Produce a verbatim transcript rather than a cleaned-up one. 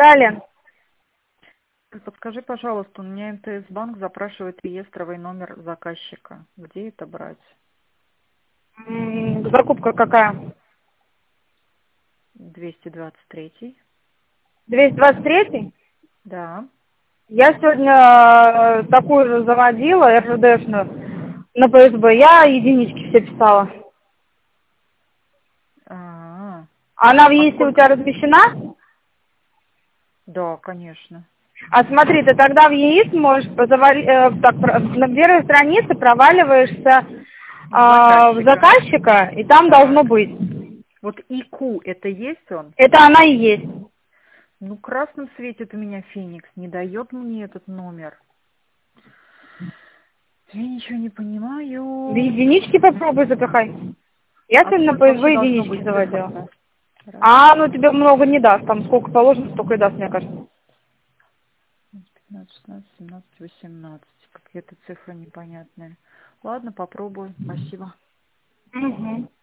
Далее. Подскажи, пожалуйста, у меня эм тэ эс банк запрашивает реестровый номер заказчика. Где это брать? М, Закупка какая? двести двадцать три. двести двадцать три? Да. Я сегодня э, такую же заводила, эр жэ дэшную, на пэ эс бэ. Я единички все писала. А, Она в а ЕИСе у тебя сколько? размещена? Да, конечно. А смотри, ты тогда в ЕИС можешь позавали- э, так, про- на первой странице проваливаешься В а, в заказчика. заказчика, и там должно Так. быть. Вот и ку это есть он? Это она и есть. Ну, красным светит у меня Феникс, не дает мне этот номер. Я ничего не В понимаю. единички попробуй запихай. Я А сегодня на сколько вообще пэ эс бэ должно единички быть заводила. цифр-то? Раз, А оно тебе много не даст. Там сколько положено, столько и даст, мне кажется. пятнадцать, шестнадцать, семнадцать, восемнадцать. Какие-то цифры непонятные. Ладно, попробую. Спасибо. Угу.